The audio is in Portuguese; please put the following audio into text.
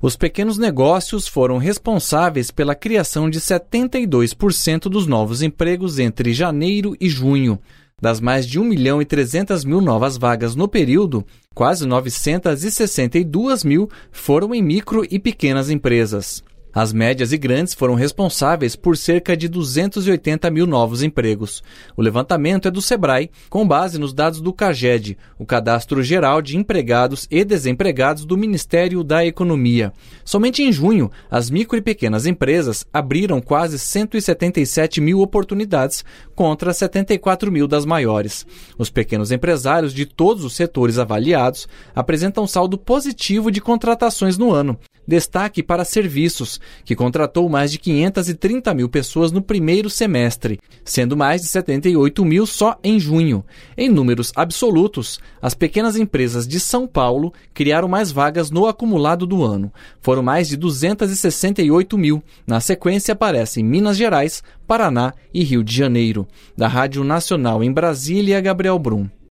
Os pequenos negócios foram responsáveis pela criação de 72% dos novos empregos entre janeiro e junho. Das mais de 1.300.000 novas vagas no período, quase 962.000 foram em micro e pequenas empresas. As médias e grandes foram responsáveis por cerca de 280.000 novos empregos. O levantamento é do Sebrae, com base nos dados do CAGED, o Cadastro Geral de Empregados e Desempregados do Ministério da Economia. Somente em junho, as micro e pequenas empresas abriram quase 177.000 oportunidades contra 74.000 das maiores. Os pequenos empresários de todos os setores avaliados apresentam saldo positivo de contratações no ano. Destaque para serviços, que contratou mais de 530.000 pessoas no primeiro semestre, sendo mais de 78.000 só em junho. Em números absolutos, as pequenas empresas de São Paulo criaram mais vagas no acumulado do ano. Foram mais de 268.000. Na sequência aparecem Minas Gerais, Paraná e Rio de Janeiro. Da Rádio Nacional em Brasília, Gabriel Brum.